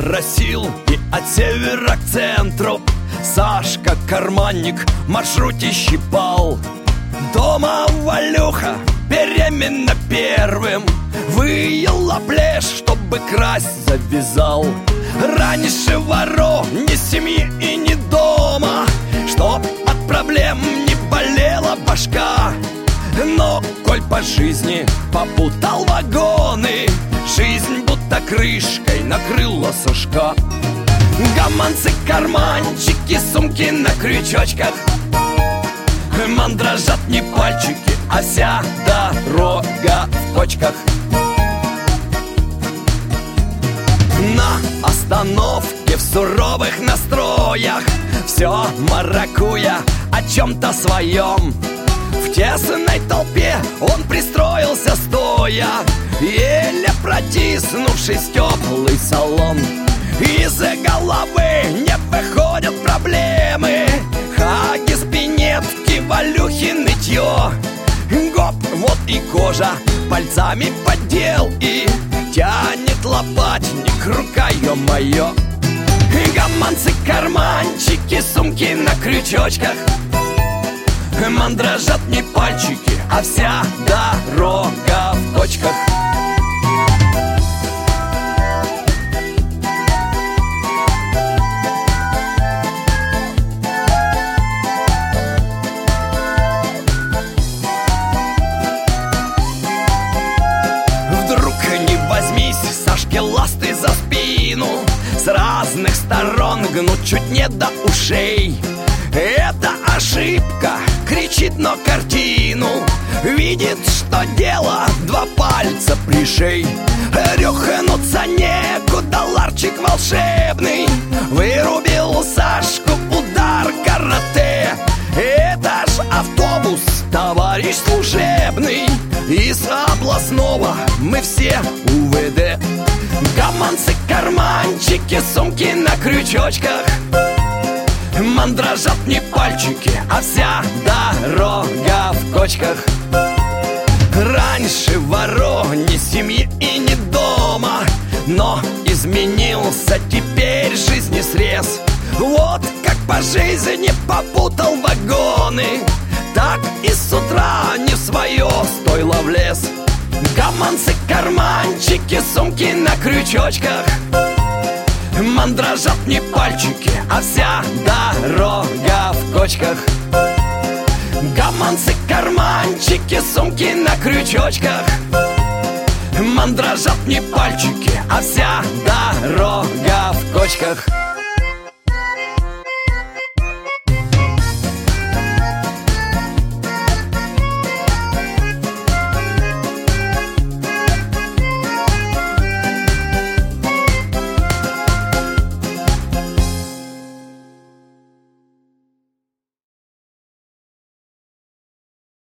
моросил, и от севера к центру Сашка, карманник, в маршруте щипал. Дома Валюха беременна первым, выела плешь, чтобы красть завязал. Раньше вору ни семьи и ни дома, чтоб от проблем не болела башка. Но коль по жизни попутал вагоны, жизнь будто крышкой накрыла Сашка. Гаманцы, карманчики, сумки на крючочках, мандрожат не пальчики, а вся дорога в кочках. На остановке в суровых настроях все маракуя о чем-то своем. В тесной толпе он пристроился стоя, еле протиснувшись в теплый салон. Из-за головы не выходят проблемы, хаги, спинетки, Валюхи, нытье. Гоп, вот и кожа, пальцами поддел, и тянет лопатник, рука, ё-моё. Гаманцы, карманчики, сумки на крючочках, мандрожат не пальчики, а вся дорога в кочках. Сашке ласты за спину с разных сторон гнут чуть не до ушей. Это ошибка, кричит, но картину видит, что дело два пальца пришей. Рюхнуться некуда, ларчик волшебный вырубил Сашку удар карате. Это ж автобус, товарищ служебный, из областного мы все УВД. Гаманцы, карманчики, сумки на крючочках, мандрожат не пальчики, а вся дорога в кочках. Раньше вору ни семьи и ни дома, но изменился теперь жизни срез. Вот как по жизни попутал вагоны, так и с утра не в свое стойло влез. Гаманцы, карманчики, сумки на крючочках, мандрожат не пальчики, а вся дорога в кочках. Гаманцы, карманчики, сумки на крючочках, мандрожат не пальчики, а вся дорога в кочках.